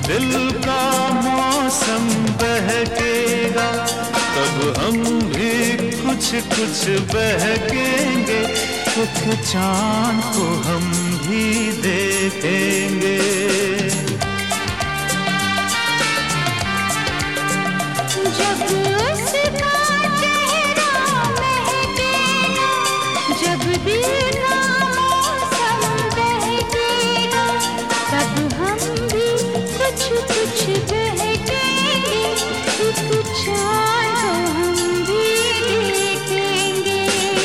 दिल का मौसम बहकेगा, तब हम भी कुछ कुछ बहकेंगे, एक चांद को हम भी देखेंगे। जब उसका चेहरा महकेगा, जब दिल का मौसम बहकेगा, तब हम भी कुछ कुछ बहकेंगे, एक चांद को हम भी देखेंगे।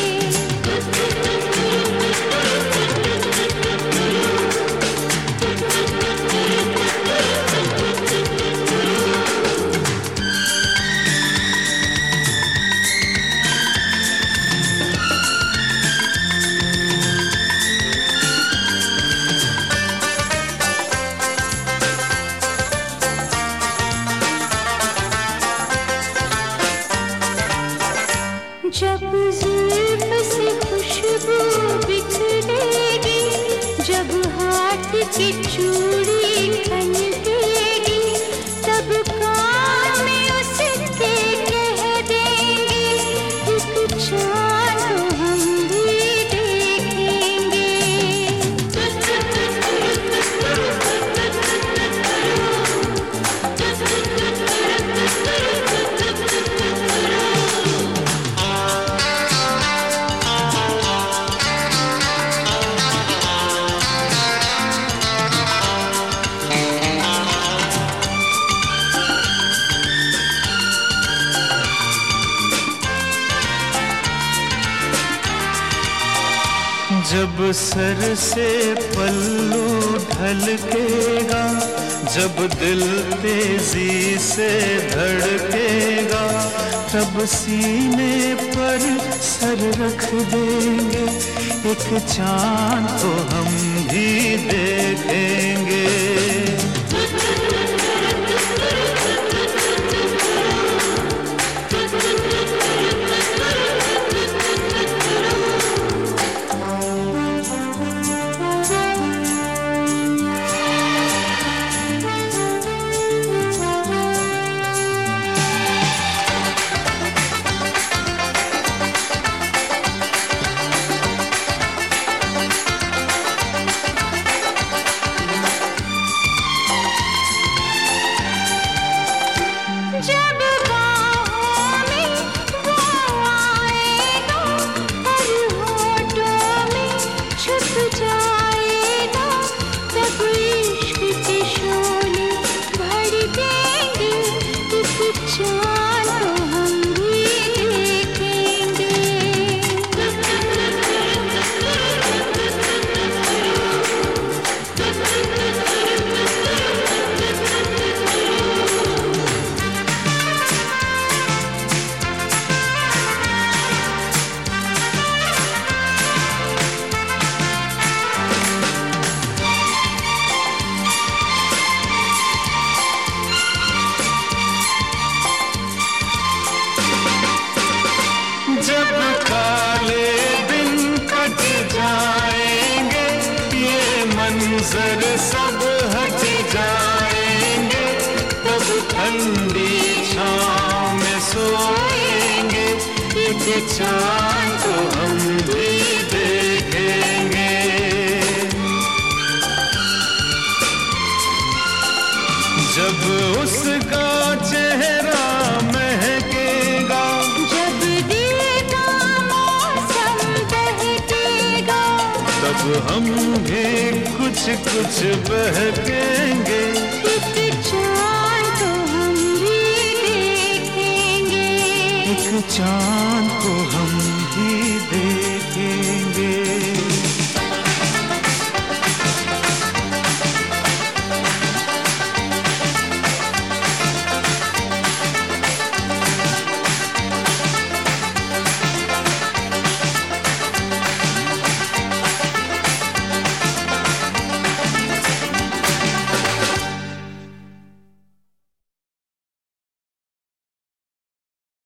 जब जुल्फ से खुशबू बिखरेगी, जब हाथ की चूड़ी खनकेगी, तब कान में उसके कह देंगे, एक चांद को हम भी देखेंगे। जब सर से पल्लू ढलकेगा, जब दिल तेजी से धड़केगा, तब सीने पर सर रख देंगे, एक चांद को हम भी देखेंगे। जब बाहों में वो आएगा, और होठों में छुप जाएगा, तब इश्क के शोले भर देंगे, एक चांद को हम भी देखेंगे। जब काले दिन कट जाएंगे, ये मंजर सब हट जाएंगे, तब ठंडी छाँव में सोएंगे, एक चांद को हम भी देखेंगे। जब उसका चेहरा महकेगा, जब दिल का मौसम बहकेगा, तब हम भी कुछ कुछ बहकेंगे, एक चांद को हम भी देखेंगे। एक चांद को हम भी देखेंगे।